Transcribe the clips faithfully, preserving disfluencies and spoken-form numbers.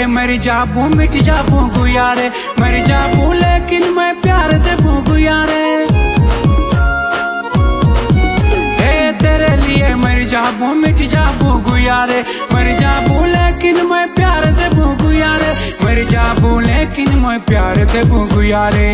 मर जाबू मिट जाबू गुयारे, मर जाबू लेकिन मैं प्यार देबू गुयारे। हे तेरे लिए मर जाबू मिट जाबू गुयारे, मर जाबू लेकिन मैं प्यार देबू गुयारे, मर जाबू लेकिन मैं प्यार देबू गुयारे।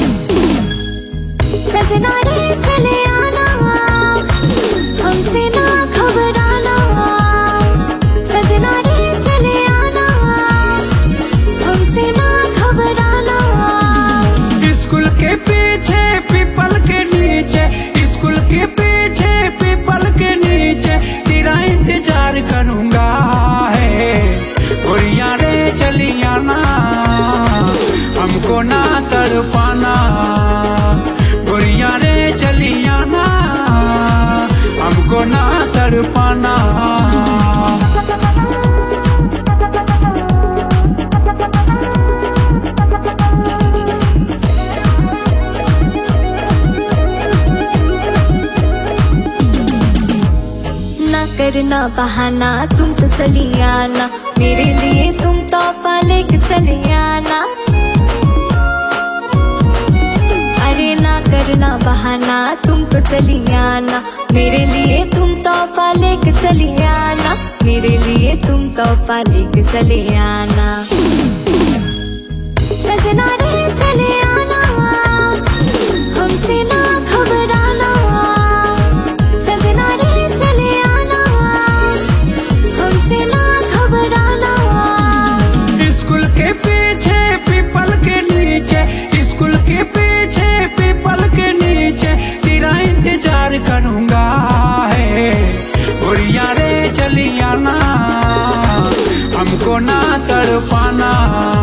सजना रे चले आना, हमसे ना घबराना। सजना रे चले आना, हमसे ना घबराना। स्कूल के पीछे पीपल के नीचे, स्कूल के पीछे पीपल के नीचे तेरा इंतजार करूंगा है। गोरिया रे चली आना, हमको ना तड़पाना। गोरिया रे चली आना, हमको ना तड़पाना। ना करना बहाना, तुम तो चली आना, मेरे लिए तुम तोहफा लेके चले आना। अरे ना करना बहाना, तुम तो चली आना, मेरे लिए तुम तोहफा लेके चले आना, मेरे लिए तुम तोहफा लेके चले आना। सजना रे चले आना, हमसे ना घबराना। सजना रे चले आना, हमसे ना घबराना। स्कूल के पीछे पीपल के नीचे, स्कूल के पीछे पीपल के नीचे तेरा इंतजार करूंगा है। गोरिया रे चली आना, हमको ना तड़पाना।